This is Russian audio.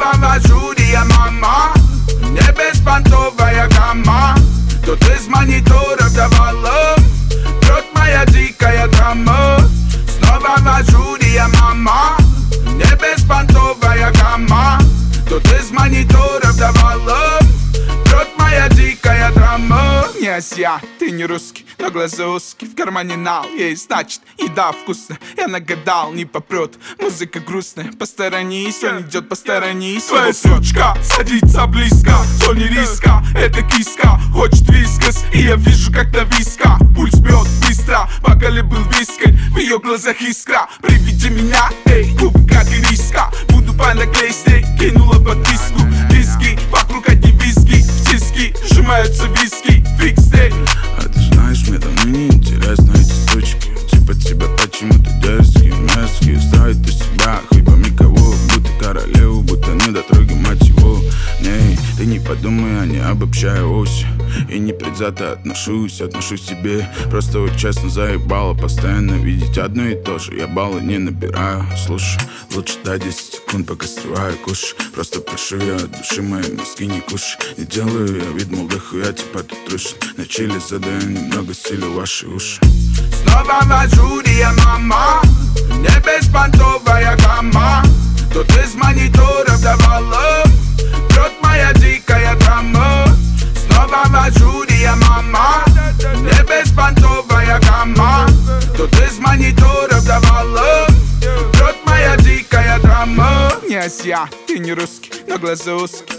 Снова в ажуре, мама, не беспонтовая гамма. Тут из мониторов до валов прет моя дикая драма. Снова в ажуре, мама, не беспонтовая гамма. Тут из мониторов до валов прет моя дикая драма. Не Азия, ты не русский, но глаза узкие, в кармане нал есть, значит, еда вкусная. Я нагадал, не попрет, музыка грустная. Посторонись, он идет, посторонись. Твоя сучка садится близко, в зоне риска, это киска хочет вискас, и я вижу, как на висках пульс бьет быстро, пока ли был виской, в ее глазах искра. При виде меня, эй, губы как ириска, буду понаклеить, кинула подписку. Виски, вокруг одни виски, в тиски сжимаются виски, фикс-дей. А ты знаешь, мне давно не интересно эти сучки. Типа тебя почему-то дерзкие, мерзкие. Строит из себя хоть пойми кого, будто королеву, будто недотроги, мать его. Не, ты не подумай, а не обобщай ось. И не предвзято отношусь к тебе. Просто вот честно заебало постоянно видеть одно и то же. Я баллы не набираю, слушай, лучше дай 10 секунд, пока срываю куш. Просто прошу я от души, мои мозги не кушай. Не делаю я вид, мол, да хуя типа тут трушен. На чили задаю немного силы ваши уши. Снова в ажуре, мама, не беспонтовая гамма. Тут из мониторов до валов прет моя дикая драма. Снова в ажуре, мама, не беспонтовая гамма. Тут из мониторов до валов прет моя дикая драма. Не Азия, ты не русский, но глаза узкие,